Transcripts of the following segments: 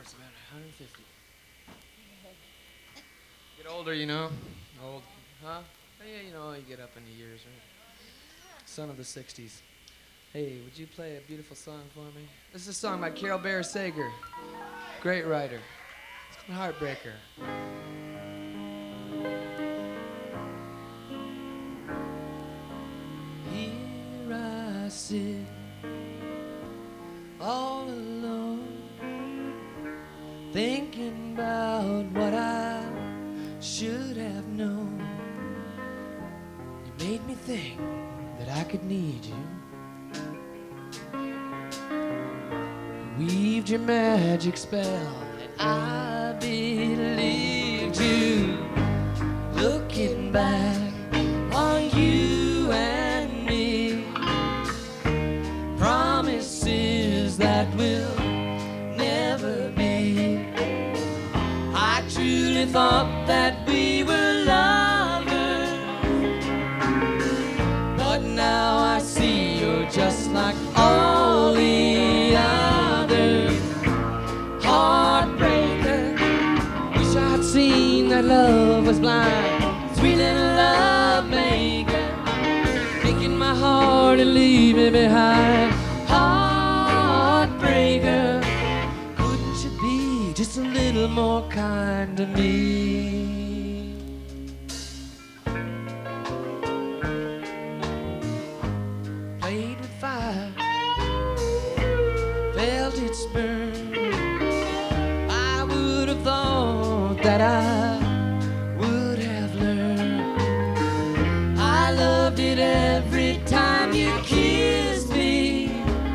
it's about 150. Get older, you know. Old, huh? Oh, yeah, you know, you get up in the years, right? Son of the 60s. Hey, would you play a beautiful song for me? This is a song by Carol Bear Sager. Great writer. It's called Heartbreaker. Here I sit, all alone, thinking about what I should have known. You made me think that I could need you. You weaved your magic spell, and I believed you. Looking back on you and me, promises that will never be. I truly thought that we were lovers, but now I see you're just like all the others. Heartbreaker, wish I'd seen that love was blind. Sweet little love maker, taking my heart and leave me behind. Heartbreaker, couldn't you be just a little more kind to me? Played with fire, felt its burn. I would have thought that I would have learned. I loved it every time you kissed me.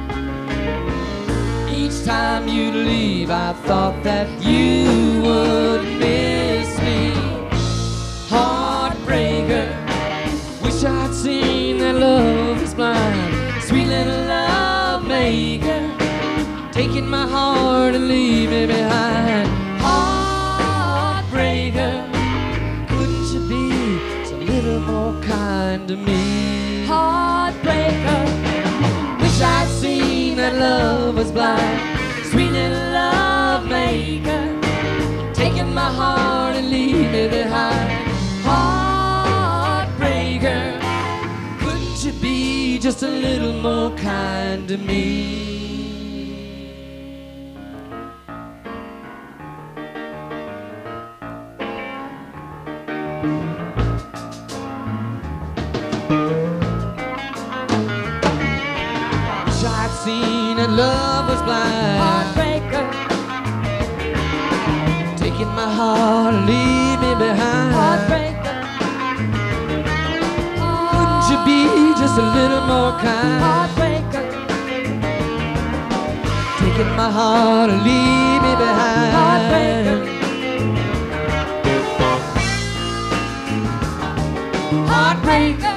Each time you'd leave, I thought that you would miss me. Heartbreaker, wish I'd seen that love is blind. Sweet little love maker, taking my heart and leave me behind. Heartbreaker, couldn't you be just a little more kind to me? Heartbreaker, wish I'd seen that love was blind. Sweet little love maker, taking my heart and leave me behind. Heartbreaker, couldn't you be just a little more kind to me? Wish I'd seen that love was blind. Heartbreaker, Taking my heart and leave me behind. heartbreaker, Couldn't you be just a little more kind? heartbreaker, Taking my heart and leave me behind. heartbreaker, heartbreaker,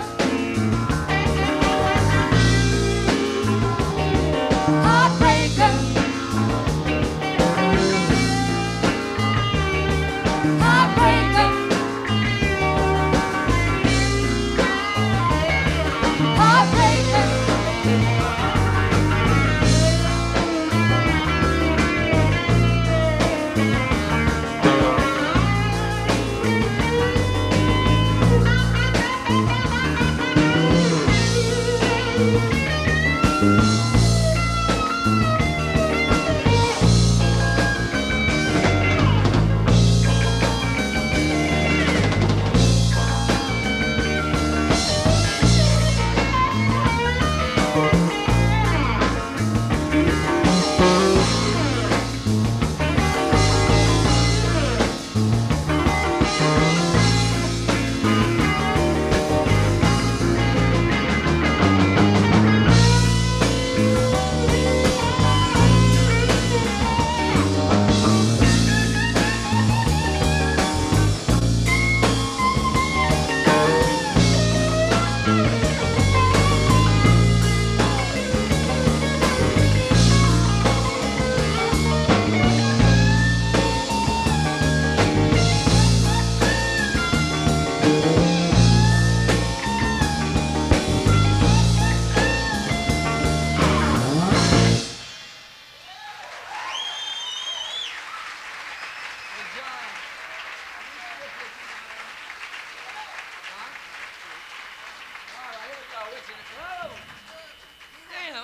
heartbreaker, heartbreaker, heartbreaker. touching it. Whoa!